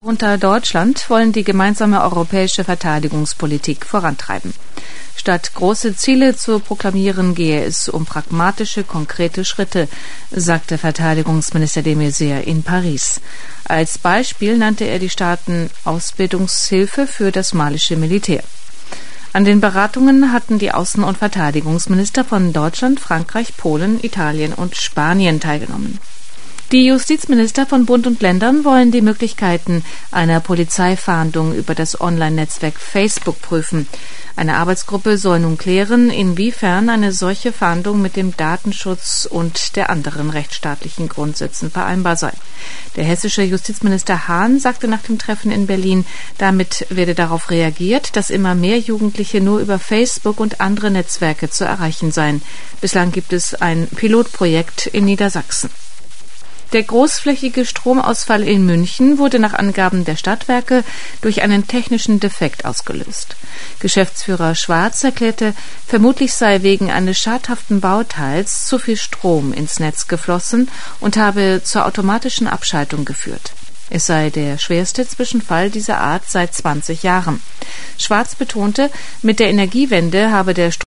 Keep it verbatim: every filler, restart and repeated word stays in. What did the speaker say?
Unter Deutschland wollen die gemeinsame europäische Verteidigungspolitik vorantreiben. Statt große Ziele zu proklamieren, gehe es um pragmatische, konkrete Schritte, sagte Verteidigungsminister de Maizière in Paris. Als Beispiel nannte er die Staaten Ausbildungshilfe für das malische Militär. An den Beratungen hatten die Außen- und Verteidigungsminister von Deutschland, Frankreich, Polen, Italien und Spanien teilgenommen. Die Justizminister von Bund und Ländern wollen die Möglichkeiten einer Polizeifahndung über das Online-Netzwerk Facebook prüfen. Eine Arbeitsgruppe soll nun klären, inwiefern eine solche Fahndung mit dem Datenschutz und der anderen rechtsstaatlichen Grundsätzen vereinbar sei. Der hessische Justizminister Hahn sagte nach dem Treffen in Berlin, damit werde darauf reagiert, dass immer mehr Jugendliche nur über Facebook und andere Netzwerke zu erreichen seien. Bislang gibt es ein Pilotprojekt in Niedersachsen. Der großflächige Stromausfall in München wurde nach Angaben der Stadtwerke durch einen technischen Defekt ausgelöst. Geschäftsführer Schwarz erklärte, vermutlich sei wegen eines schadhaften Bauteils zu viel Strom ins Netz geflossen und habe zur automatischen Abschaltung geführt. Es sei der schwerste Zwischenfall dieser Art seit zwanzig Jahren. Schwarz betonte, mit der Energiewende habe der